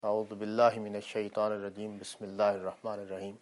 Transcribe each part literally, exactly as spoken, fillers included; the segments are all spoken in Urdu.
اعوذ باللہ من الشیطان الرجیم بسم اللہ الرحمن الرحیم۔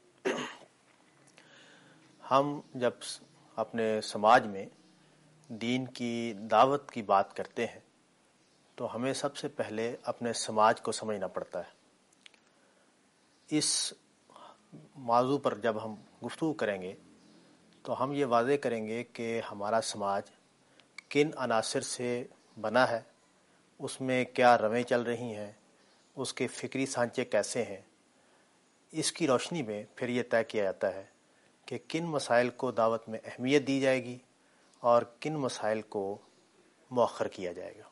ہم جب اپنے سماج میں دین کی دعوت کی بات کرتے ہیں تو ہمیں سب سے پہلے اپنے سماج کو سمجھنا پڑتا ہے۔ اس موضوع پر جب ہم گفتگو کریں گے تو ہم یہ واضح کریں گے کہ ہمارا سماج کن عناصر سے بنا ہے، اس میں کیا رویں چل رہی ہیں، اس کے فکری سانچے کیسے ہیں۔ اس کی روشنی میں پھر یہ طے کیا جاتا ہے کہ کن مسائل کو دعوت میں اہمیت دی جائے گی اور کن مسائل کو مؤخر کیا جائے گا۔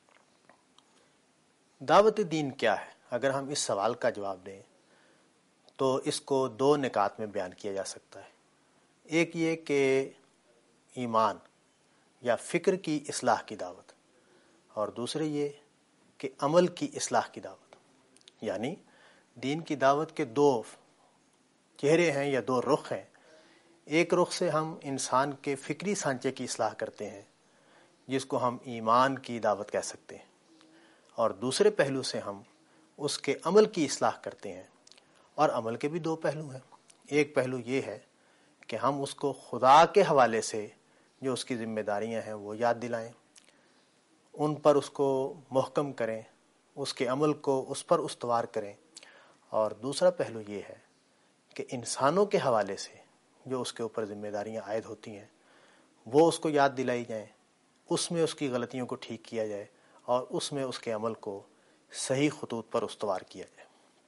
دعوت دین کیا ہے؟ اگر ہم اس سوال کا جواب دیں تو اس کو دو نکات میں بیان کیا جا سکتا ہے۔ ایک یہ کہ ایمان یا فکر کی اصلاح کی دعوت، اور دوسرے یہ کہ عمل کی اصلاح کی دعوت۔ یعنی دین کی دعوت کے دو چہرے ہیں یا دو رخ ہیں۔ ایک رخ سے ہم انسان کے فکری سانچے کی اصلاح کرتے ہیں جس کو ہم ایمان کی دعوت کہہ سکتے ہیں، اور دوسرے پہلو سے ہم اس کے عمل کی اصلاح کرتے ہیں، اور عمل کے بھی دو پہلو ہیں۔ ایک پہلو یہ ہے کہ ہم اس کو خدا کے حوالے سے جو اس کی ذمہ داریاں ہیں وہ یاد دلائیں، ان پر اس کو محکم کریں، اس کے عمل کو اس پر استوار کریں، اور دوسرا پہلو یہ ہے کہ انسانوں کے حوالے سے جو اس کے اوپر ذمہ داریاں عائد ہوتی ہیں وہ اس کو یاد دلائی جائیں، اس میں اس کی غلطیوں کو ٹھیک کیا جائے اور اس میں اس کے عمل کو صحیح خطوط پر استوار کیا جائے۔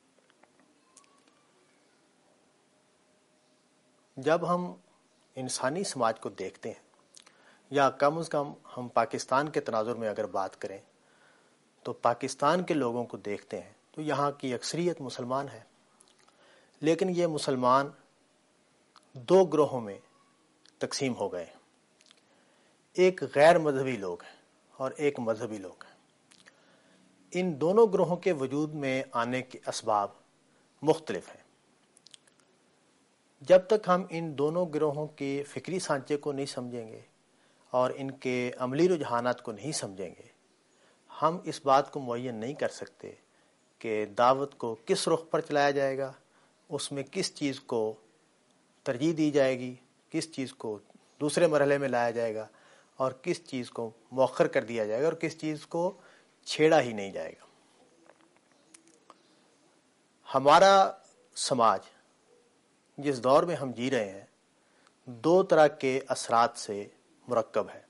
جب ہم انسانی سماج کو دیکھتے ہیں، یا کم از کم ہم پاکستان کے تناظر میں اگر بات کریں تو پاکستان کے لوگوں کو دیکھتے ہیں تو یہاں کی اکثریت مسلمان ہے، لیکن یہ مسلمان دو گروہوں میں تقسیم ہو گئے۔ ایک غیر مذہبی لوگ ہیں اور ایک مذہبی لوگ ہیں۔ ان دونوں گروہوں کے وجود میں آنے کے اسباب مختلف ہیں۔ جب تک ہم ان دونوں گروہوں کے فکری سانچے کو نہیں سمجھیں گے اور ان کے عملی رجحانات کو نہیں سمجھیں گے، ہم اس بات کو معین نہیں کر سکتے کہ دعوت کو کس رخ پر چلایا جائے گا، اس میں کس چیز کو ترجیح دی جائے گی، کس چیز کو دوسرے مرحلے میں لایا جائے گا، اور کس چیز کو مؤخر کر دیا جائے گا، اور کس چیز کو چھیڑا ہی نہیں جائے گا۔ ہمارا سماج جس دور میں ہم جی رہے ہیں دو طرح کے اثرات سے مرکب ہے۔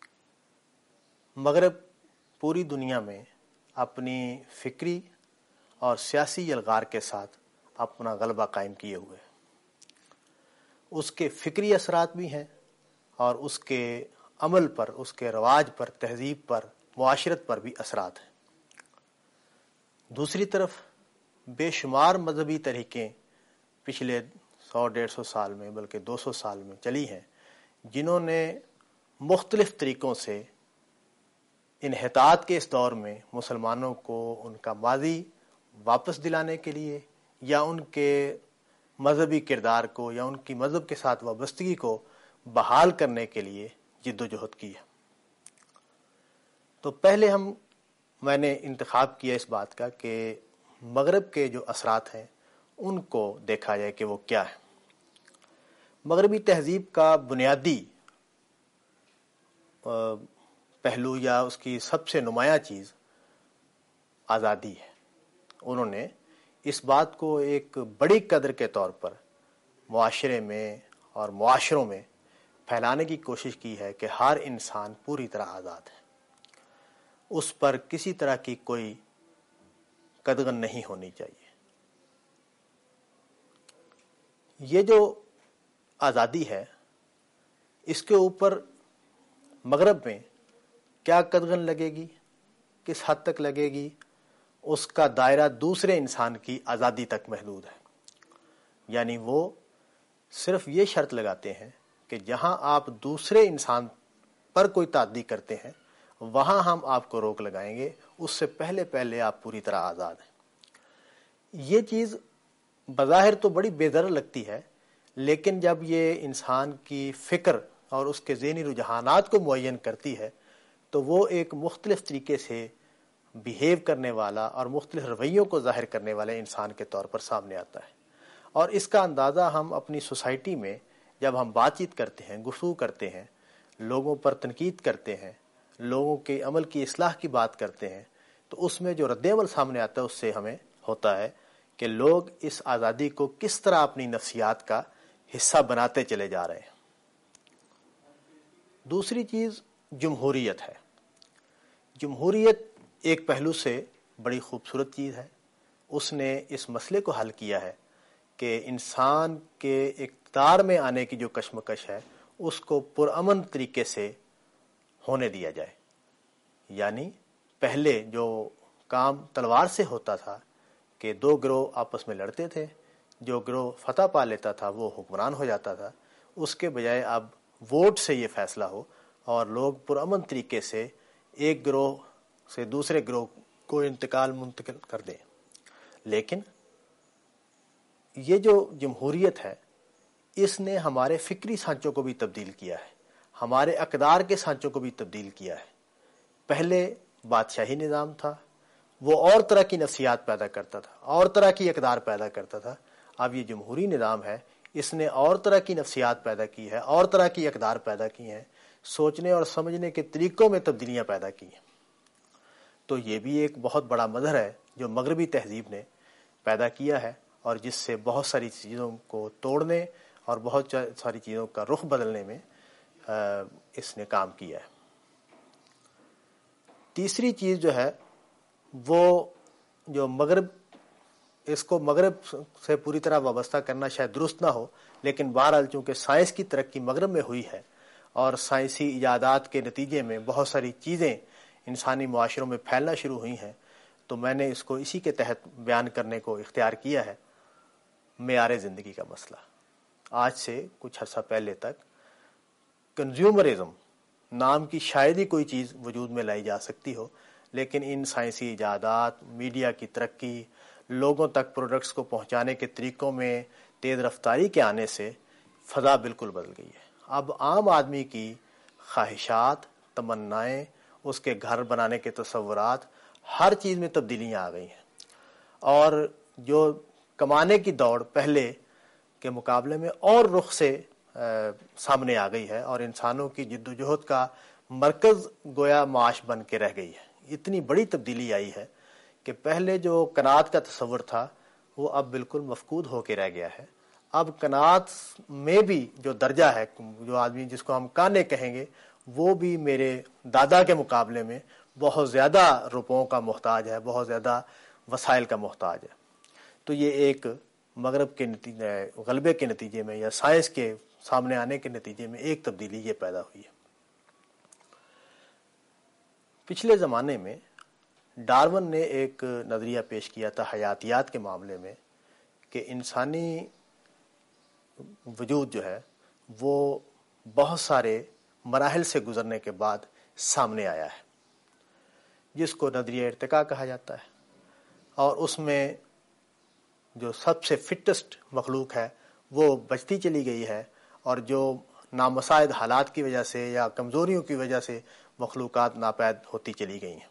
مغرب پوری دنیا میں اپنی فکری اور سیاسی یلغار کے ساتھ اپنا غلبہ قائم کیے ہوئے ہے۔ اس کے فکری اثرات بھی ہیں اور اس کے عمل پر، اس کے رواج پر، تہذیب پر، معاشرت پر بھی اثرات ہیں۔ دوسری طرف بے شمار مذہبی تحریکیں پچھلے سو ڈیڑھ سو سال میں بلکہ دو سو سال میں چلی ہیں، جنہوں نے مختلف طریقوں سے انحطاط کے اس دور میں مسلمانوں کو ان کا ماضی واپس دلانے کے لیے، یا ان کے مذہبی کردار کو یا ان کی مذہب کے ساتھ وابستگی کو بحال کرنے کے لیے جد و جہد کی ہے۔ تو پہلے ہم میں نے انتخاب کیا اس بات کا کہ مغرب کے جو اثرات ہیں ان کو دیکھا جائے کہ وہ کیا ہے۔ مغربی تہذیب کا بنیادی پہلو یا اس کی سب سے نمایاں چیز آزادی ہے۔ انہوں نے اس بات کو ایک بڑی قدر کے طور پر معاشرے میں اور معاشروں میں پھیلانے کی کوشش کی ہے کہ ہر انسان پوری طرح آزاد ہے، اس پر کسی طرح کی کوئی قدغن نہیں ہونی چاہیے۔ یہ جو آزادی ہے اس کے اوپر مغرب میں کیا قدغن لگے گی، کس حد تک لگے گی، اس کا دائرہ دوسرے انسان کی آزادی تک محدود ہے۔ یعنی وہ صرف یہ شرط لگاتے ہیں کہ جہاں آپ دوسرے انسان پر کوئی تعدی کرتے ہیں وہاں ہم آپ کو روک لگائیں گے، اس سے پہلے پہلے آپ پوری طرح آزاد ہیں۔ یہ چیز بظاہر تو بڑی بے ضرر لگتی ہے، لیکن جب یہ انسان کی فکر اور اس کے ذہنی رجحانات کو معین کرتی ہے تو وہ ایک مختلف طریقے سے بیہیو کرنے والا اور مختلف رویوں کو ظاہر کرنے والے انسان کے طور پر سامنے آتا ہے. اور اس کا اندازہ ہم اپنی سوسائٹی میں جب ہم بات چیت کرتے ہیں، گفتگو کرتے ہیں، لوگوں پر تنقید کرتے ہیں، لوگوں کے عمل کی اصلاح کی بات کرتے ہیں، تو اس میں جو رد عمل سامنے آتا ہے اس سے ہمیں ہوتا ہے کہ لوگ اس آزادی کو کس طرح اپنی نفسیات کا حصہ بناتے چلے جا رہے ہیں. دوسری چیز جمہوریت ہے. جمہوریت ایک پہلو سے بڑی خوبصورت چیز ہے. اس نے اس مسئلے کو حل کیا ہے کہ انسان کے اقتدار میں آنے کی جو کشمکش ہے اس کو پرامن طریقے سے ہونے دیا جائے. یعنی پہلے جو کام تلوار سے ہوتا تھا کہ دو گروہ آپس میں لڑتے تھے، جو گروہ فتح پا لیتا تھا وہ حکمران ہو جاتا تھا، اس کے بجائے اب ووٹ سے یہ فیصلہ ہو اور لوگ پرامن طریقے سے ایک گروہ سے دوسرے گروہ کو انتقال منتقل کر دیں. لیکن یہ جو جمہوریت ہے اس نے ہمارے فکری سانچوں کو بھی تبدیل کیا ہے، ہمارے اقدار کے سانچوں کو بھی تبدیل کیا ہے. پہلے بادشاہی نظام تھا، وہ اور طرح کی نفسیات پیدا کرتا تھا، اور طرح کی اقدار پیدا کرتا تھا. اب یہ جمہوری نظام ہے، اس نے اور طرح کی نفسیات پیدا کی ہے، اور طرح کی اقدار پیدا کی ہیں، سوچنے اور سمجھنے کے طریقوں میں تبدیلیاں پیدا کی ہیں. تو یہ بھی ایک بہت بڑا مظہر ہے جو مغربی تہذیب نے پیدا کیا ہے اور جس سے بہت ساری چیزوں کو توڑنے اور بہت ساری چیزوں کا رخ بدلنے میں اس نے کام کیا ہے. تیسری چیز جو ہے وہ جو مغرب، اس کو مغرب سے پوری طرح وابستہ کرنا شاید درست نہ ہو، لیکن بہرحال چونکہ سائنس کی ترقی مغرب میں ہوئی ہے اور سائنسی ایجادات کے نتیجے میں بہت ساری چیزیں انسانی معاشروں میں پھیلنا شروع ہوئی ہیں، تو میں نے اس کو اسی کے تحت بیان کرنے کو اختیار کیا ہے. معیار زندگی کا مسئلہ. آج سے کچھ عرصہ پہلے تک کنزیومرزم نام کی شاید ہی کوئی چیز وجود میں لائی جا سکتی ہو، لیکن ان سائنسی ایجادات، میڈیا کی ترقی، لوگوں تک پروڈکٹس کو پہنچانے کے طریقوں میں تیز رفتاری کے آنے سے فضا بالکل بدل گئی ہے. اب عام آدمی کی خواہشات، تمنائیں، اس کے گھر بنانے کے تصورات، ہر چیز میں تبدیلیاں آ گئی ہیں. اور جو کمانے کی دوڑ پہلے کے مقابلے میں اور رخ سے سامنے آ گئی ہے اور انسانوں کی جد و جہد کا مرکز گویا معاش بن کے رہ گئی ہے. اتنی بڑی تبدیلی آئی ہے کہ پہلے جو قناعت کا تصور تھا وہ اب بالکل مفقود ہو کے رہ گیا ہے. اب قناعت میں بھی جو درجہ ہے، جو آدمی جس کو ہم کانے کہیں گے، وہ بھی میرے دادا کے مقابلے میں بہت زیادہ روپوں کا محتاج ہے، بہت زیادہ وسائل کا محتاج ہے. تو یہ ایک مغرب کے نتیجے، غلبے کے نتیجے میں یا سائنس کے سامنے آنے کے نتیجے میں ایک تبدیلی یہ پیدا ہوئی ہے. پچھلے زمانے میں ڈارون نے ایک نظریہ پیش کیا تھا حیاتیات کے معاملے میں کہ انسانی وجود جو ہے وہ بہت سارے مراحل سے گزرنے کے بعد سامنے آیا ہے، جس کو نظریہ ارتقاء کہا جاتا ہے. اور اس میں جو سب سے فٹسٹ مخلوق ہے وہ بچتی چلی گئی ہے، اور جو نامساعد حالات کی وجہ سے یا کمزوریوں کی وجہ سے مخلوقات ناپید ہوتی چلی گئی ہیں.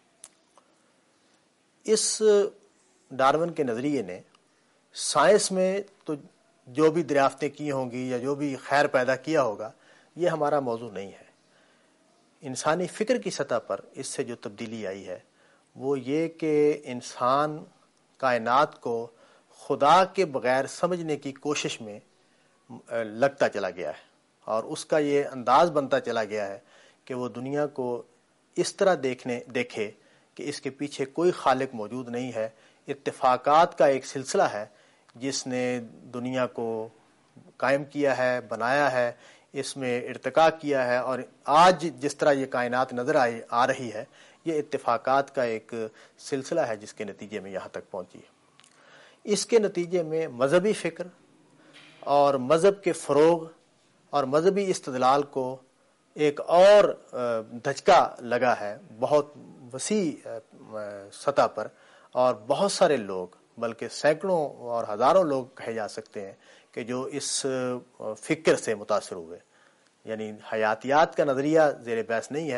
اس ڈارون کے نظریے نے سائنس میں تو جو بھی دریافتیں کی ہوں گی یا جو بھی خیر پیدا کیا ہوگا یہ ہمارا موضوع نہیں ہے. انسانی فکر کی سطح پر اس سے جو تبدیلی آئی ہے وہ یہ کہ انسان کائنات کو خدا کے بغیر سمجھنے کی کوشش میں لگتا چلا گیا ہے، اور اس کا یہ انداز بنتا چلا گیا ہے کہ وہ دنیا کو اس طرح دیکھنے دیکھے کہ اس کے پیچھے کوئی خالق موجود نہیں ہے. اتفاقات کا ایک سلسلہ ہے جس نے دنیا کو قائم کیا ہے، بنایا ہے، اس میں ارتقاء کیا ہے، اور آج جس طرح یہ کائنات نظر آئی آ رہی ہے یہ اتفاقات کا ایک سلسلہ ہے جس کے نتیجے میں یہاں تک پہنچی ہے. اس کے نتیجے میں مذہبی فکر اور مذہب کے فروغ اور مذہبی استدلال کو ایک اور دھچکا لگا ہے بہت وسیع سطح پر، اور بہت سارے لوگ، بلکہ سینکڑوں اور ہزاروں لوگ کہے جا سکتے ہیں کہ جو اس فکر سے متاثر ہوئے. یعنی حیاتیات کا نظریہ زیر بحث نہیں ہے،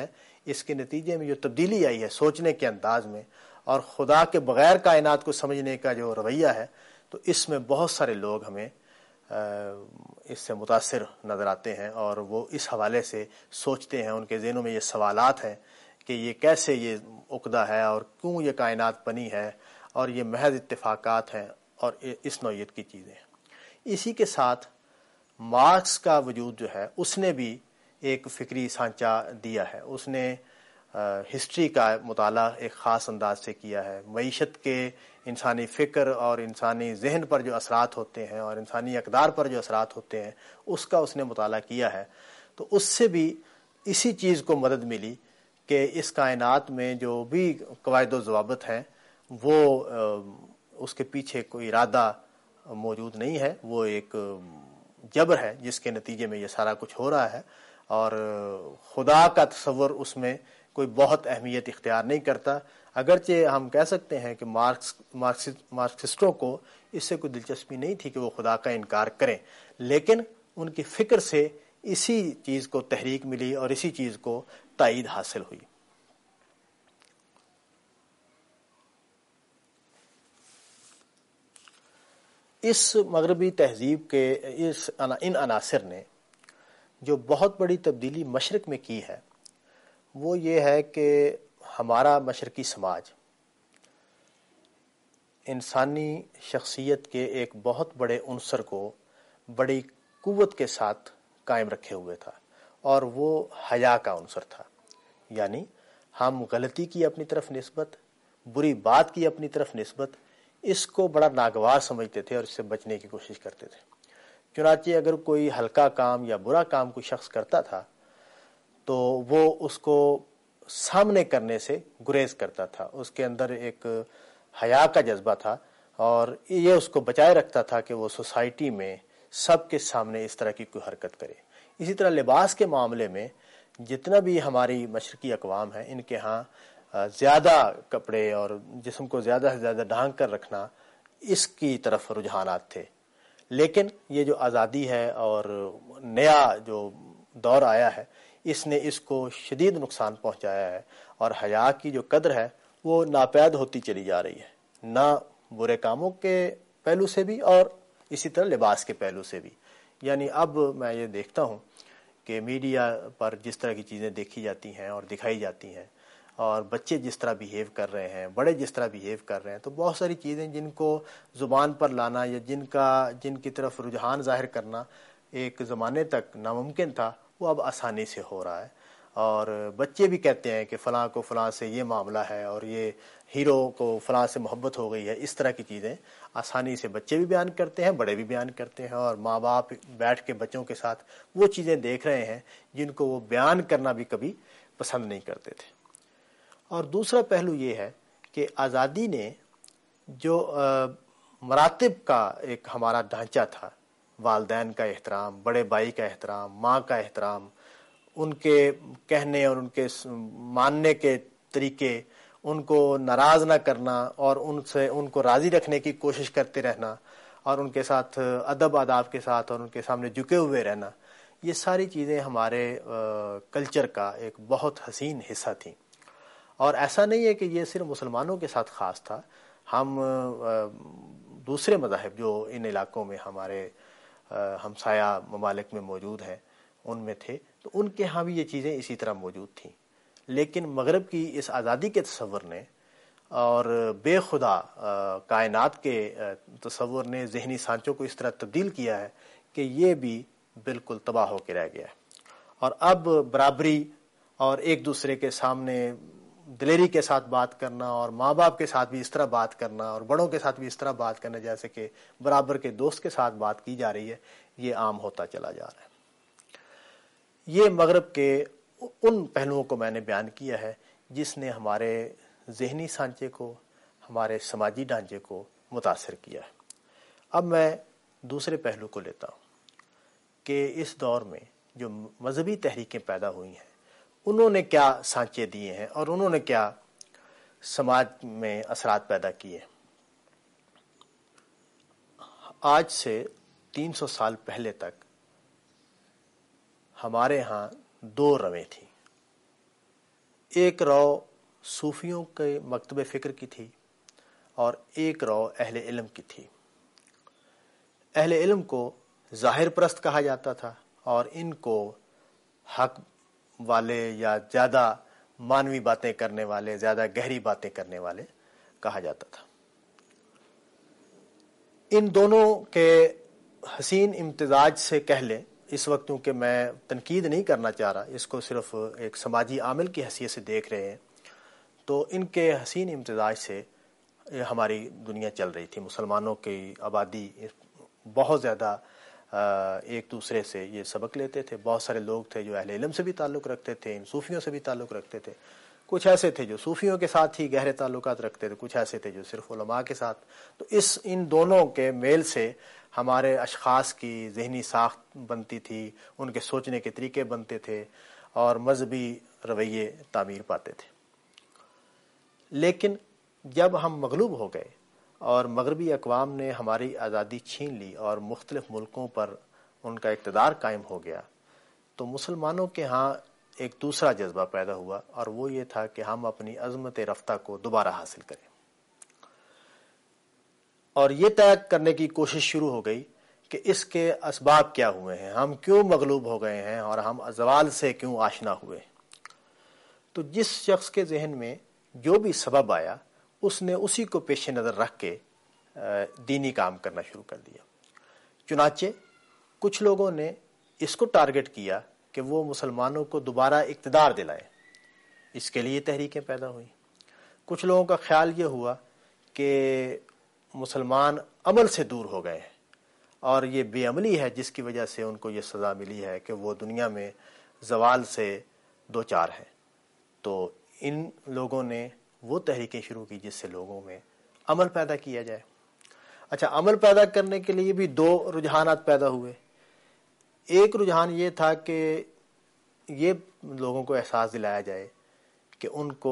اس کے نتیجے میں جو تبدیلی آئی ہے سوچنے کے انداز میں اور خدا کے بغیر کائنات کو سمجھنے کا جو رویہ ہے، تو اس میں بہت سارے لوگ ہمیں اس سے متاثر نظر آتے ہیں، اور وہ اس حوالے سے سوچتے ہیں، ان کے ذہنوں میں یہ سوالات ہیں کہ یہ کیسے یہ عقدہ ہے اور کیوں یہ کائنات بنی ہے، اور یہ محض اتفاقات ہیں اور اس نوعیت کی چیزیں ہیں۔ اسی کے ساتھ مارکس کا وجود جو ہے اس نے بھی ایک فکری سانچہ دیا ہے۔ اس نے ہسٹری کا مطالعہ ایک خاص انداز سے کیا ہے، معیشت کے انسانی فکر اور انسانی ذہن پر جو اثرات ہوتے ہیں اور انسانی اقدار پر جو اثرات ہوتے ہیں اس کا اس نے مطالعہ کیا ہے۔ تو اس سے بھی اسی چیز کو مدد ملی کہ اس کائنات میں جو بھی قواعد و ضوابط ہیں وہ اس کے پیچھے کوئی ارادہ موجود نہیں ہے، وہ ایک جبر ہے جس کے نتیجے میں یہ سارا کچھ ہو رہا ہے، اور خدا کا تصور اس میں کوئی بہت اہمیت اختیار نہیں کرتا۔ اگرچہ ہم کہہ سکتے ہیں کہ مارکس مارکسسٹوں کو اس سے کوئی دلچسپی نہیں تھی کہ وہ خدا کا انکار کریں، لیکن ان کی فکر سے اسی چیز کو تحریک ملی اور اسی چیز کو تائید حاصل ہوئی۔ اس مغربی تہذیب کے اس ان عناصر نے جو بہت بڑی تبدیلی مشرق میں کی ہے وہ یہ ہے کہ ہمارا مشرقی سماج انسانی شخصیت کے ایک بہت بڑے عنصر کو بڑی قوت کے ساتھ قائم رکھے ہوئے تھا، اور وہ حیا کا عنصر تھا۔ یعنی ہم غلطی کی اپنی طرف نسبت، بری بات کی اپنی طرف نسبت، اس کو بڑا ناگوار سمجھتے تھے اور اس سے بچنے کی کوشش کرتے تھے۔ چنانچہ اگر کوئی ہلکا کام یا برا کام کوئی شخص کرتا تھا تو وہ اس کو سامنے کرنے سے گریز کرتا تھا، اس کے اندر ایک حیا کا جذبہ تھا، اور یہ اس کو بچائے رکھتا تھا کہ وہ سوسائٹی میں سب کے سامنے اس طرح کی کوئی حرکت کرے۔ اسی طرح لباس کے معاملے میں جتنا بھی ہماری مشرقی اقوام ہیں ان کے ہاں زیادہ کپڑے اور جسم کو زیادہ سے زیادہ ڈھانک کر رکھنا اس کی طرف رجحانات تھے، لیکن یہ جو آزادی ہے اور نیا جو دور آیا ہے اس نے اس کو شدید نقصان پہنچایا ہے، اور حیا کی جو قدر ہے وہ ناپید ہوتی چلی جا رہی ہے، نہ برے کاموں کے پہلو سے بھی اور اسی طرح لباس کے پہلو سے بھی۔ یعنی اب میں یہ دیکھتا ہوں کہ میڈیا پر جس طرح کی چیزیں دیکھی جاتی ہیں اور دکھائی جاتی ہیں، اور بچے جس طرح بیہیو کر رہے ہیں، بڑے جس طرح بیہیو کر رہے ہیں، تو بہت ساری چیزیں جن کو زبان پر لانا یا جن کا جن کی طرف رجحان ظاہر کرنا ایک زمانے تک ناممکن تھا، وہ اب آسانی سے ہو رہا ہے۔ اور بچے بھی کہتے ہیں کہ فلاں کو فلاں سے یہ معاملہ ہے اور یہ ہیرو کو فلاں سے محبت ہو گئی ہے، اس طرح کی چیزیں آسانی سے بچے بھی بیان کرتے ہیں، بڑے بھی بیان کرتے ہیں، اور ماں باپ بیٹھ کے بچوں کے ساتھ وہ چیزیں دیکھ رہے ہیں جن کو وہ بیان کرنا بھی کبھی پسند نہیں کرتے تھے۔ اور دوسرا پہلو یہ ہے کہ آزادی نے جو مراتب کا ایک ہمارا ڈھانچہ تھا، والدین کا احترام، بڑے بھائی کا احترام، ماں کا احترام، ان کے کہنے اور ان کے ماننے کے طریقے، ان کو ناراض نہ کرنا اور ان سے ان کو راضی رکھنے کی کوشش کرتے رہنا، اور ان کے ساتھ ادب آداب کے ساتھ اور ان کے سامنے جھکے ہوئے رہنا، یہ ساری چیزیں ہمارے کلچر کا ایک بہت حسین حصہ تھیں۔ اور ایسا نہیں ہے کہ یہ صرف مسلمانوں کے ساتھ خاص تھا، ہم دوسرے مذاہب جو ان علاقوں میں ہمارے ہمسایہ ممالک میں موجود ہیں ان میں تھے، تو ان کے ہاں بھی یہ چیزیں اسی طرح موجود تھیں۔ لیکن مغرب کی اس آزادی کے تصور نے اور بے خدا کائنات کے تصور نے ذہنی سانچوں کو اس طرح تبدیل کیا ہے کہ یہ بھی بالکل تباہ ہو کے رہ گیا ہے۔ اور اب برابری اور ایک دوسرے کے سامنے دلیری کے ساتھ بات کرنا، اور ماں باپ کے ساتھ بھی اس طرح بات کرنا، اور بڑوں کے ساتھ بھی اس طرح بات کرنا جیسے کہ برابر کے دوست کے ساتھ بات کی جا رہی ہے، یہ عام ہوتا چلا جا رہا ہے۔ یہ مغرب کے ان پہلوؤں کو میں نے بیان کیا ہے جس نے ہمارے ذہنی سانچے کو، ہمارے سماجی ڈھانچے کو متاثر کیا ہے۔ اب میں دوسرے پہلو کو لیتا ہوں کہ اس دور میں جو مذہبی تحریکیں پیدا ہوئی ہیں انہوں نے کیا سانچے دیے ہیں اور انہوں نے کیا سماج میں اثرات پیدا کیے۔ آج سے تین سو سال پہلے تک ہمارے ہاں دو رویں تھیں، ایک رو صوفیوں کے مکتب فکر کی تھی اور ایک رو اہل علم کی تھی۔ اہل علم کو ظاہر پرست کہا جاتا تھا اور ان کو حق والے یا زیادہ مانوی باتیں کرنے والے، زیادہ گہری باتیں کرنے والے کہا جاتا تھا۔ ان دونوں کے حسین امتزاج سے کہہ لیں اس وقت، کیونکہ میں تنقید نہیں کرنا چاہ رہا، اس کو صرف ایک سماجی عامل کی حیثیت سے دیکھ رہے ہیں، تو ان کے حسین امتزاج سے ہماری دنیا چل رہی تھی۔ مسلمانوں کی آبادی بہت زیادہ ایک دوسرے سے یہ سبق لیتے تھے۔ بہت سارے لوگ تھے جو اہل علم سے بھی تعلق رکھتے تھے، ان صوفیوں سے بھی تعلق رکھتے تھے۔ کچھ ایسے تھے جو صوفیوں کے ساتھ ہی گہرے تعلقات رکھتے تھے، کچھ ایسے تھے جو صرف علماء کے ساتھ۔ تو اس ان دونوں کے میل سے ہمارے اشخاص کی ذہنی ساخت بنتی تھی، ان کے سوچنے کے طریقے بنتے تھے اور مذہبی رویے تعمیر پاتے تھے۔ لیکن جب ہم مغلوب ہو گئے اور مغربی اقوام نے ہماری آزادی چھین لی اور مختلف ملکوں پر ان کا اقتدار قائم ہو گیا، تو مسلمانوں کے ہاں ایک دوسرا جذبہ پیدا ہوا، اور وہ یہ تھا کہ ہم اپنی عظمت رفتہ کو دوبارہ حاصل کریں۔ اور یہ طے کرنے کی کوشش شروع ہو گئی کہ اس کے اسباب کیا ہوئے ہیں، ہم کیوں مغلوب ہو گئے ہیں اور ہم زوال سے کیوں آشنا ہوئے۔ تو جس شخص کے ذہن میں جو بھی سبب آیا، اس نے اسی کو پیش نظر رکھ کے دینی کام کرنا شروع کر دیا۔ چنانچہ کچھ لوگوں نے اس کو ٹارگٹ کیا کہ وہ مسلمانوں کو دوبارہ اقتدار دلائیں، اس کے لیے تحریکیں پیدا ہوئیں۔ کچھ لوگوں کا خیال یہ ہوا کہ مسلمان عمل سے دور ہو گئے ہیں اور یہ بے عملی ہے جس کی وجہ سے ان کو یہ سزا ملی ہے کہ وہ دنیا میں زوال سے دو چار ہیں۔ تو ان لوگوں نے وہ تحریکیں شروع کی جس سے لوگوں میں عمل پیدا کیا جائے۔ اچھا، عمل پیدا کرنے کے لیے بھی دو رجحانات پیدا ہوئے۔ ایک رجحان یہ تھا کہ یہ لوگوں کو احساس دلایا جائے کہ ان کو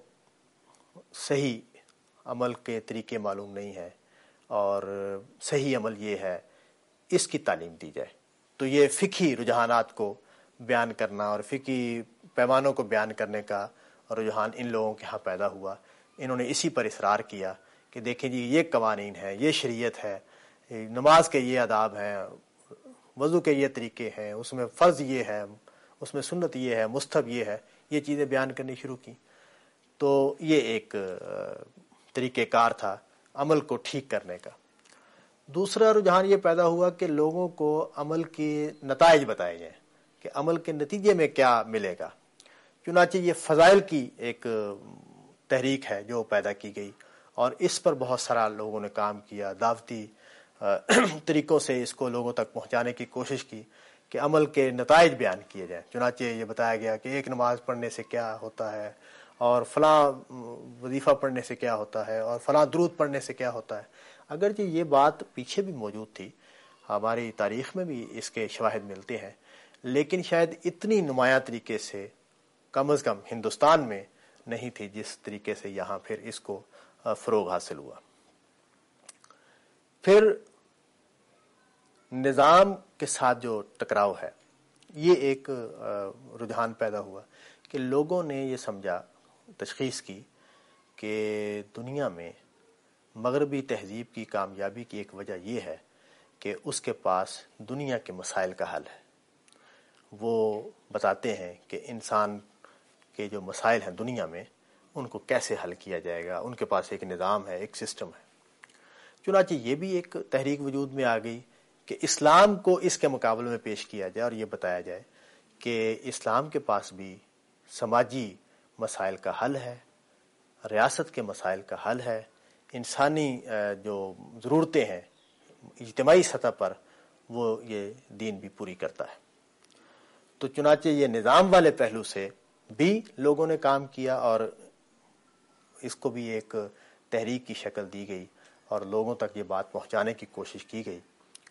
صحیح عمل کے طریقے معلوم نہیں ہے اور صحیح عمل یہ ہے، اس کی تعلیم دی جائے۔ تو یہ فقہی رجحانات کو بیان کرنا اور فقہی پیمانوں کو بیان کرنے کا رجحان ان لوگوں کے ہاں پیدا ہوا۔ انہوں نے اسی پر اصرار کیا کہ دیکھیں جی، یہ قوانین ہے، یہ شریعت ہے، نماز کے یہ آداب ہیں، وضو کے یہ طریقے ہیں، اس میں فرض یہ ہے، اس میں سنت یہ ہے، مستحب یہ ہے، یہ چیزیں بیان کرنی شروع کی۔ تو یہ ایک طریقہ کار تھا عمل کو ٹھیک کرنے کا۔ دوسرا رجحان یہ پیدا ہوا کہ لوگوں کو عمل کے نتائج بتائے جائیں کہ عمل کے نتیجے میں کیا ملے گا۔ چنانچہ یہ فضائل کی ایک تحریک ہے جو پیدا کی گئی، اور اس پر بہت سارا لوگوں نے کام کیا، دعوتی طریقوں سے اس کو لوگوں تک پہنچانے کی کوشش کی کہ عمل کے نتائج بیان کیے جائیں۔ چنانچہ یہ بتایا گیا کہ ایک نماز پڑھنے سے کیا ہوتا ہے، اور فلاں وظیفہ پڑھنے سے کیا ہوتا ہے، اور فلاں درود پڑھنے سے کیا ہوتا ہے۔ اگرچہ یہ بات پیچھے بھی موجود تھی، ہماری تاریخ میں بھی اس کے شواہد ملتے ہیں، لیکن شاید اتنی نمایاں طریقے سے کم از کم ہندوستان میں نہیں تھی جس طریقے سے یہاں پھر اس کو فروغ حاصل ہوا۔ پھر نظام کے ساتھ جو ٹکراؤ ہے، یہ ایک رجحان پیدا ہوا کہ لوگوں نے یہ سمجھا، تشخیص کی کہ دنیا میں مغربی تہذیب کی کامیابی کی ایک وجہ یہ ہے کہ اس کے پاس دنیا کے مسائل کا حل ہے۔ وہ بتاتے ہیں کہ انسان کے جو مسائل ہیں دنیا میں، ان کو کیسے حل کیا جائے گا، ان کے پاس ایک نظام ہے، ایک سسٹم ہے۔ چنانچہ یہ بھی ایک تحریک وجود میں آ گئی کہ اسلام کو اس کے مقابلے میں پیش کیا جائے اور یہ بتایا جائے کہ اسلام کے پاس بھی سماجی مسائل کا حل ہے، ریاست کے مسائل کا حل ہے، انسانی جو ضرورتیں ہیں اجتماعی سطح پر، وہ یہ دین بھی پوری کرتا ہے۔ تو چنانچہ یہ نظام والے پہلو سے بھی لوگوں نے کام کیا اور اس کو بھی ایک تحریک کی شکل دی گئی اور لوگوں تک یہ بات پہنچانے کی کوشش کی گئی۔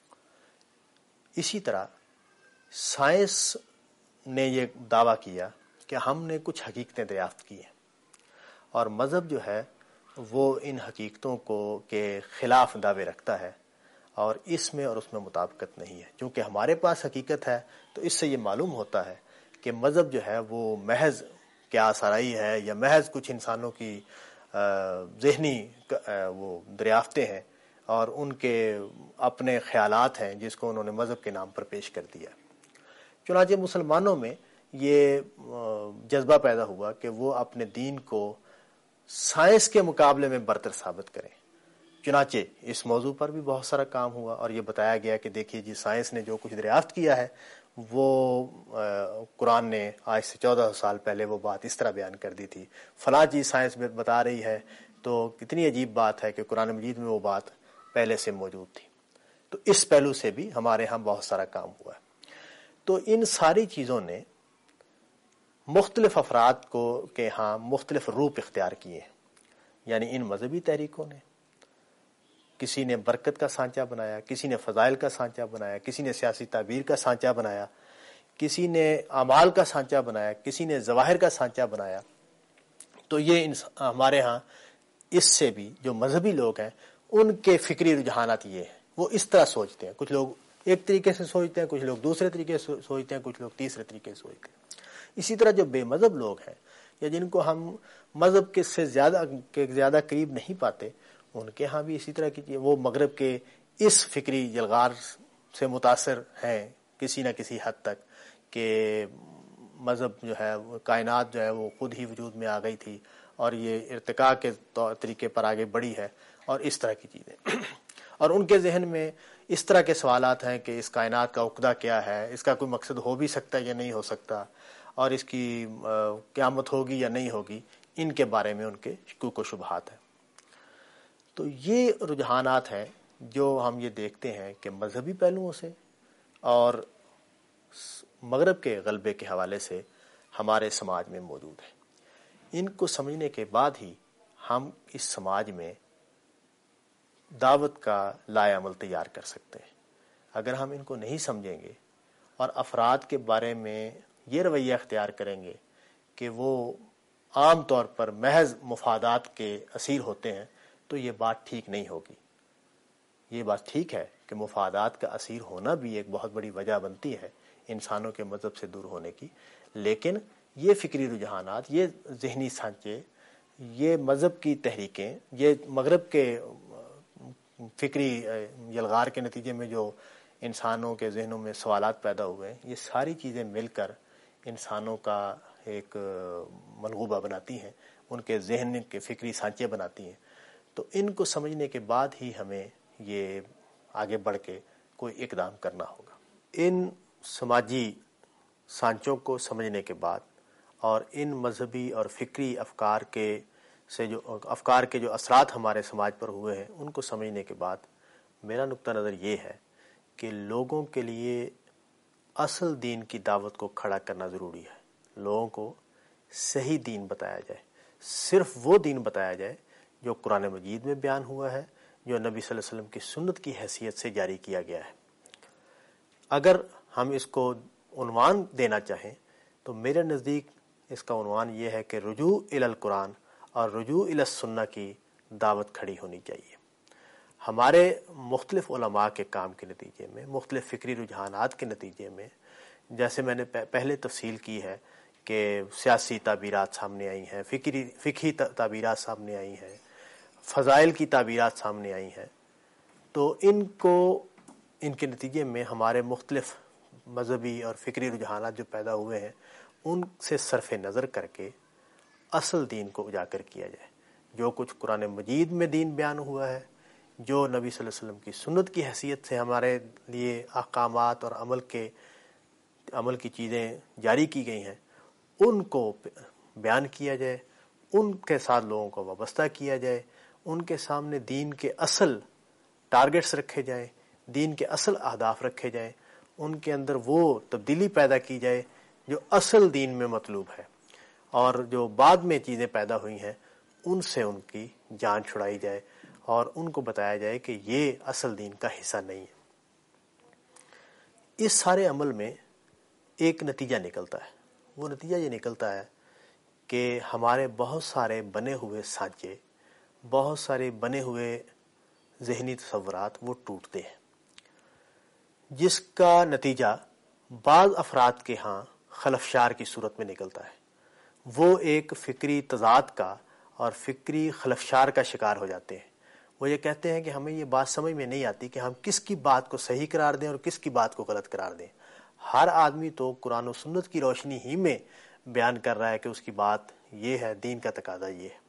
اسی طرح سائنس نے یہ دعویٰ کیا کہ ہم نے کچھ حقیقتیں دریافت کی ہیں، اور مذہب جو ہے وہ ان حقیقتوں کو کے خلاف دعوے رکھتا ہے، اور اس میں اور اس میں مطابقت نہیں ہے۔ چونکہ ہمارے پاس حقیقت ہے تو اس سے یہ معلوم ہوتا ہے کہ مذہب جو ہے وہ محض کیا سرائی ہے یا محض کچھ انسانوں کی ذہنی وہ دریافتیں ہیں اور ان کے اپنے خیالات ہیں جس کو انہوں نے مذہب کے نام پر پیش کر دیا. چنانچہ مسلمانوں میں یہ جذبہ پیدا ہوا کہ وہ اپنے دین کو سائنس کے مقابلے میں برتر ثابت کریں. چنانچہ اس موضوع پر بھی بہت سارا کام ہوا اور یہ بتایا گیا کہ دیکھیے جی سائنس نے جو کچھ دریافت کیا ہے وہ قرآن نے آج سے چودہ سو سال پہلے وہ بات اس طرح بیان کر دی تھی، فلاں چیز سائنس میں بتا رہی ہے. تو کتنی عجیب بات ہے کہ قرآن مجید میں وہ بات پہلے سے موجود تھی. تو اس پہلو سے بھی ہمارے ہاں بہت سارا کام ہوا ہے. تو ان ساری چیزوں نے مختلف افراد کو کے ہاں مختلف روپ اختیار کیے ہیں. یعنی ان مذہبی تحریکوں نے کسی نے برکت کا سانچہ بنایا، کسی نے فضائل کا سانچہ بنایا، کسی نے سیاسی تعبیر کا سانچہ بنایا، کسی نے اعمال کا سانچہ بنایا، کسی نے ظواہر کا سانچہ بنایا. تو یہ ہمارے ہاں اس سے بھی جو مذہبی لوگ ہیں ان کے فکری رجحانات یہ ہیں، وہ اس طرح سوچتے ہیں. کچھ لوگ ایک طریقے سے سوچتے ہیں، کچھ لوگ دوسرے طریقے سے سوچتے ہیں، کچھ لوگ تیسرے طریقے سے سوچتے ہیں. اسی طرح جو بے مذہب لوگ ہیں یا جن کو ہم مذہب کے سے زیادہ کے زیادہ قریب نہیں پاتے، ان کے ہاں بھی اسی طرح کی وہ مغرب کے اس فکری جلغار سے متاثر ہیں کسی نہ کسی حد تک کہ مذہب جو ہے کائنات جو ہے وہ خود ہی وجود میں آ گئی تھی اور یہ ارتقاء کے طریقے پر آگے بڑھی ہے اور اس طرح کی چیزیں. اور ان کے ذہن میں اس طرح کے سوالات ہیں کہ اس کائنات کا عقدہ کیا ہے، اس کا کوئی مقصد ہو بھی سکتا ہے یا نہیں ہو سکتا، اور اس کی قیامت ہوگی یا نہیں ہوگی. ان کے بارے میں ان کے شکوک و شبہات ہیں. تو یہ رجحانات ہیں جو ہم یہ دیکھتے ہیں کہ مذہبی پہلوؤں سے اور مغرب کے غلبے کے حوالے سے ہمارے سماج میں موجود ہیں. ان کو سمجھنے کے بعد ہی ہم اس سماج میں دعوت کا لائے عمل تیار کر سکتے ہیں. اگر ہم ان کو نہیں سمجھیں گے اور افراد کے بارے میں یہ رویہ اختیار کریں گے کہ وہ عام طور پر محض مفادات کے اسیر ہوتے ہیں، تو یہ بات ٹھیک نہیں ہوگی. یہ بات ٹھیک ہے کہ مفادات کا اسیر ہونا بھی ایک بہت بڑی وجہ بنتی ہے انسانوں کے مذہب سے دور ہونے کی، لیکن یہ فکری رجحانات، یہ ذہنی سانچے، یہ مذہب کی تحریکیں، یہ مغرب کے فکری یلغار کے نتیجے میں جو انسانوں کے ذہنوں میں سوالات پیدا ہوئے ہیں، یہ ساری چیزیں مل کر انسانوں کا ایک منغوبہ بناتی ہیں، ان کے ذہن کے فکری سانچے بناتی ہیں. تو ان کو سمجھنے کے بعد ہی ہمیں یہ آگے بڑھ کے کوئی اقدام کرنا ہوگا. ان سماجی سانچوں کو سمجھنے کے بعد اور ان مذہبی اور فکری افکار کے سے جو افکار کے جو اثرات ہمارے سماج پر ہوئے ہیں ان کو سمجھنے کے بعد میرا نقطہ نظر یہ ہے کہ لوگوں کے لیے اصل دین کی دعوت کو کھڑا کرنا ضروری ہے. لوگوں کو صحیح دین بتایا جائے، صرف وہ دین بتایا جائے جو قرآن مجید میں بیان ہوا ہے، جو نبی صلی اللہ علیہ وسلم کی سنت کی حیثیت سے جاری کیا گیا ہے. اگر ہم اس کو عنوان دینا چاہیں تو میرے نزدیک اس کا عنوان یہ ہے کہ رجوع الی القرآن اور رجوع الی السنہ کی دعوت کھڑی ہونی چاہیے. ہمارے مختلف علماء کے کام کے نتیجے میں، مختلف فکری رجحانات کے نتیجے میں، جیسے میں نے پہلے تفصیل کی ہے کہ سیاسی تعبیرات سامنے آئی ہیں، فکری فقہی تعبیرات سامنے آئی ہیں، فضائل کی تعبیرات سامنے آئی ہیں. تو ان کو ان کے نتیجے میں ہمارے مختلف مذہبی اور فکری رجحانات جو پیدا ہوئے ہیں ان سے صرف نظر کر کے اصل دین کو اجاگر کیا جائے. جو کچھ قرآن مجید میں دین بیان ہوا ہے، جو نبی صلی اللہ علیہ وسلم کی سنت کی حیثیت سے ہمارے لیے احکامات اور عمل کے عمل کی چیزیں جاری کی گئی ہیں، ان کو بیان کیا جائے، ان کے ساتھ لوگوں کو وابستہ کیا جائے، ان کے سامنے دین کے اصل ٹارگٹس رکھے جائیں، دین کے اصل اہداف رکھے جائیں، ان کے اندر وہ تبدیلی پیدا کی جائے جو اصل دین میں مطلوب ہے، اور جو بعد میں چیزیں پیدا ہوئی ہیں ان سے ان کی جان چھڑائی جائے اور ان کو بتایا جائے کہ یہ اصل دین کا حصہ نہیں ہے. اس سارے عمل میں ایک نتیجہ نکلتا ہے. وہ نتیجہ یہ نکلتا ہے کہ ہمارے بہت سارے بنے ہوئے سانچے، بہت سارے بنے ہوئے ذہنی تصورات وہ ٹوٹتے ہیں، جس کا نتیجہ بعض افراد کے ہاں خلفشار کی صورت میں نکلتا ہے. وہ ایک فکری تضاد کا اور فکری خلفشار کا شکار ہو جاتے ہیں۔ وہ یہ کہتے ہیں کہ ہمیں یہ بات سمجھ میں نہیں آتی کہ ہم کس کی بات کو صحیح قرار دیں اور کس کی بات کو غلط قرار دیں۔ ہر آدمی تو قرآن و سنت کی روشنی ہی میں بیان کر رہا ہے کہ اس کی بات یہ ہے، دین کا تقاضا یہ ہے۔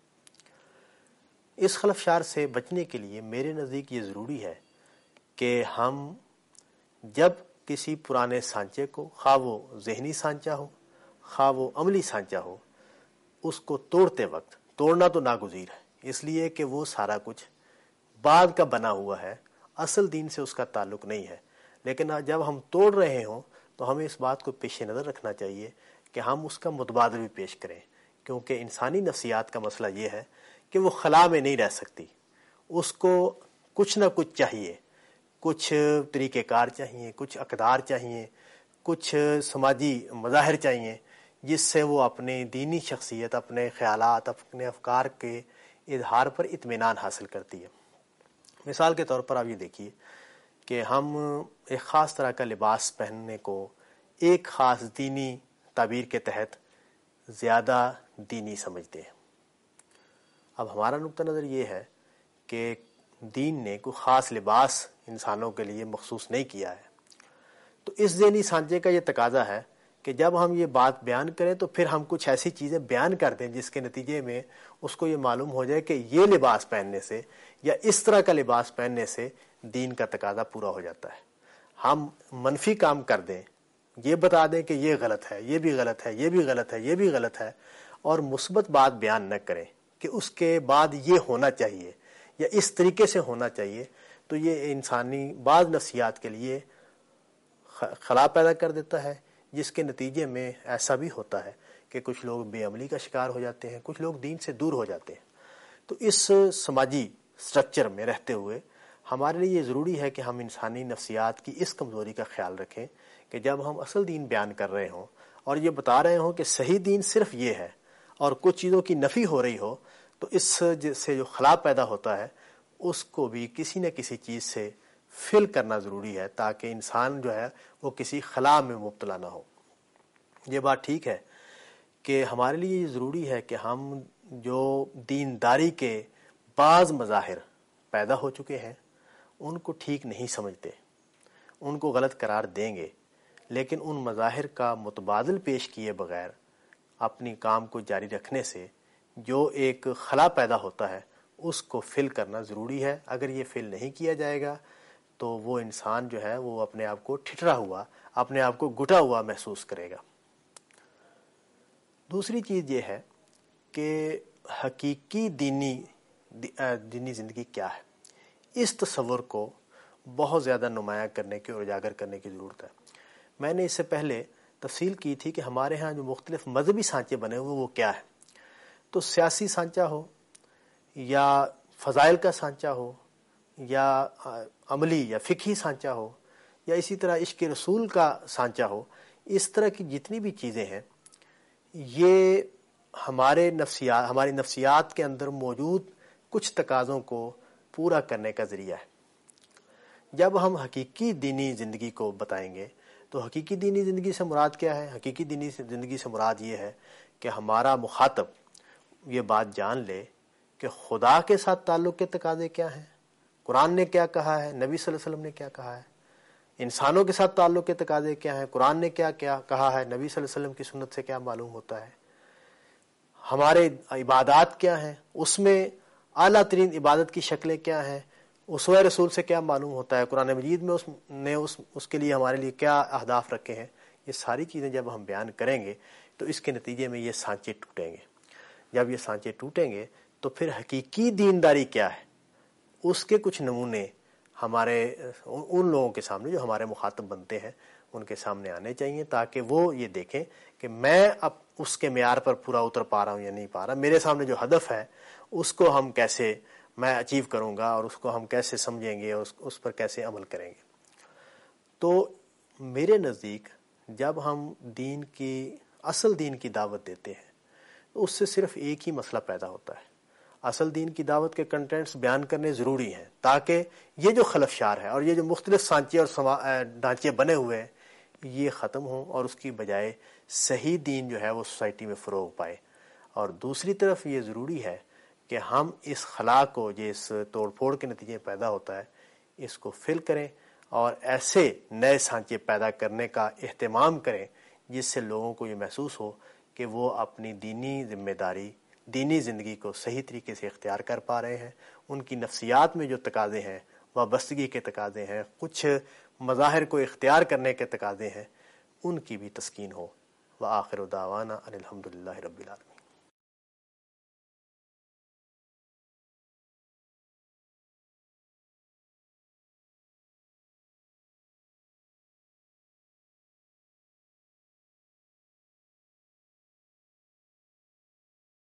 اس خلفشار سے بچنے کے لیے میرے نزدیک یہ ضروری ہے کہ ہم جب کسی پرانے سانچے کو، خواہ وہ ذہنی سانچہ ہو خواہ وہ عملی سانچہ ہو، اس کو توڑتے وقت، توڑنا تو ناگزیر ہے اس لیے کہ وہ سارا کچھ بعد کا بنا ہوا ہے، اصل دین سے اس کا تعلق نہیں ہے، لیکن جب ہم توڑ رہے ہوں تو ہمیں اس بات کو پیش نظر رکھنا چاہیے کہ ہم اس کا متبادل بھی پیش کریں، کیونکہ انسانی نفسیات کا مسئلہ یہ ہے کہ وہ خلا میں نہیں رہ سکتی، اس کو کچھ نہ کچھ چاہیے، کچھ طریقہ کار چاہیے، کچھ اقدار چاہیے، کچھ سماجی مظاہر چاہیے جس سے وہ اپنی دینی شخصیت، اپنے خیالات، اپنے افکار کے اظہار پر اطمینان حاصل کرتی ہے۔ مثال کے طور پر آپ یہ دیکھیے کہ ہم ایک خاص طرح کا لباس پہننے کو ایک خاص دینی تعبیر کے تحت زیادہ دینی سمجھتے ہیں۔ اب ہمارا نقطہ نظر یہ ہے کہ دین نے کوئی خاص لباس انسانوں کے لیے مخصوص نہیں کیا ہے، تو اس ذہنی سانچے کا یہ تقاضا ہے کہ جب ہم یہ بات بیان کریں تو پھر ہم کچھ ایسی چیزیں بیان کر دیں جس کے نتیجے میں اس کو یہ معلوم ہو جائے کہ یہ لباس پہننے سے یا اس طرح کا لباس پہننے سے دین کا تقاضا پورا ہو جاتا ہے۔ ہم منفی کام کر دیں، یہ بتا دیں کہ یہ غلط ہے، یہ بھی غلط ہے، یہ بھی غلط ہے، یہ بھی غلط ہے، اور مثبت بات بیان نہ کریں کہ اس کے بعد یہ ہونا چاہیے یا اس طریقے سے ہونا چاہیے، تو یہ انسانی بعض نفسیات کے لیے خلا پیدا کر دیتا ہے، جس کے نتیجے میں ایسا بھی ہوتا ہے کہ کچھ لوگ بے عملی کا شکار ہو جاتے ہیں، کچھ لوگ دین سے دور ہو جاتے ہیں۔ تو اس سماجی سٹرکچر میں رہتے ہوئے ہمارے لیے یہ ضروری ہے کہ ہم انسانی نفسیات کی اس کمزوری کا خیال رکھیں کہ جب ہم اصل دین بیان کر رہے ہوں اور یہ بتا رہے ہوں کہ صحیح دین صرف یہ ہے اور کچھ چیزوں کی نفی ہو رہی ہو، تو اس سے جو خلا پیدا ہوتا ہے اس کو بھی کسی نہ کسی چیز سے فل کرنا ضروری ہے تاکہ انسان جو ہے وہ کسی خلا میں مبتلا نہ ہو۔ یہ بات ٹھیک ہے کہ ہمارے لیے یہ ضروری ہے کہ ہم جو دینداری کے بعض مظاہر پیدا ہو چکے ہیں ان کو ٹھیک نہیں سمجھتے، ان کو غلط قرار دیں گے، لیکن ان مظاہر کا متبادل پیش کیے بغیر اپنی کام کو جاری رکھنے سے جو ایک خلا پیدا ہوتا ہے اس کو فل کرنا ضروری ہے۔ اگر یہ فل نہیں کیا جائے گا تو وہ انسان جو ہے وہ اپنے آپ کو ٹھٹرا ہوا، اپنے آپ کو گھٹا ہوا محسوس کرے گا۔ دوسری چیز یہ ہے کہ حقیقی دینی دینی زندگی کیا ہے، اس تصور کو بہت زیادہ نمایاں کرنے کی اور اجاگر کرنے کی ضرورت ہے۔ میں نے اس سے پہلے تفصیل کی تھی کہ ہمارے ہاں جو مختلف مذہبی سانچے بنے ہوئے وہ کیا ہے، تو سیاسی سانچہ ہو یا فضائل کا سانچہ ہو یا عملی یا فقہی سانچہ ہو یا اسی طرح عشق رسول کا سانچہ ہو، اس طرح کی جتنی بھی چیزیں ہیں یہ ہمارے نفسیات ہماری نفسیات کے اندر موجود کچھ تقاضوں کو پورا کرنے کا ذریعہ ہے۔ جب ہم حقیقی دینی زندگی کو بتائیں گے تو حقیقی دینی زندگی سے مراد کیا ہے؟ حقیقی دینی زندگی سے مراد یہ ہے کہ ہمارا مخاطب یہ بات جان لے کہ خدا کے ساتھ تعلق کے تقاضے کیا ہیں، قرآن نے کیا کہا ہے، نبی صلی اللہ علیہ وسلم نے کیا کہا ہے، انسانوں کے ساتھ تعلق کے تقاضے کیا ہیں، قرآن نے کیا کیا کہا ہے، نبی صلی اللہ علیہ وسلم کی سنت سے کیا معلوم ہوتا ہے، ہمارے عبادات کیا ہیں، اس میں اعلیٰ ترین عبادت کی شکلیں کیا ہیں، اسوہ رسول سے کیا معلوم ہوتا ہے، قرآن مجید میں اس نے اس اس کے لیے ہمارے لیے کیا اہداف رکھے ہیں۔ یہ ساری چیزیں جب ہم بیان کریں گے تو اس کے نتیجے میں یہ سانچے ٹوٹیں گے۔ جب یہ سانچے ٹوٹیں گے تو پھر حقیقی دینداری کیا ہے اس کے کچھ نمونے ہمارے ان لوگوں کے سامنے جو ہمارے مخاطب بنتے ہیں ان کے سامنے آنے چاہیے، تاکہ وہ یہ دیکھیں کہ میں اب اس کے معیار پر پورا اتر پا رہا ہوں یا نہیں پا رہا، میرے سامنے جو ہدف ہے اس کو ہم کیسے میں اچیو کروں گا اور اس کو ہم کیسے سمجھیں گے اور اس پر کیسے عمل کریں گے۔ تو میرے نزدیک جب ہم دین کی اصل دین کی دعوت دیتے ہیں تو اس سے صرف ایک ہی مسئلہ پیدا ہوتا ہے۔ اصل دین کی دعوت کے کنٹینٹس بیان کرنے ضروری ہیں تاکہ یہ جو خلفشار ہے اور یہ جو مختلف سانچے اور ڈھانچے بنے ہوئے ہیں یہ ختم ہوں اور اس کی بجائے صحیح دین جو ہے وہ سوسائٹی میں فروغ پائے. اور دوسری طرف یہ ضروری ہے کہ ہم اس خلا کو جو اس توڑ پھوڑ کے نتیجے میں پیدا ہوتا ہے اس کو فل کریں اور ایسے نئے سانچے پیدا کرنے کا اہتمام کریں جس سے لوگوں کو یہ محسوس ہو کہ وہ اپنی دینی ذمہ داری دینی زندگی کو صحیح طریقے سے اختیار کر پا رہے ہیں. ان کی نفسیات میں جو تقاضے ہیں، وابستگی کے تقاضے ہیں، کچھ مظاہر کو اختیار کرنے کے تقاضے ہیں، ان کی بھی تسکین ہو. وآخر دعوانا ان الحمد للہ رب العالمین.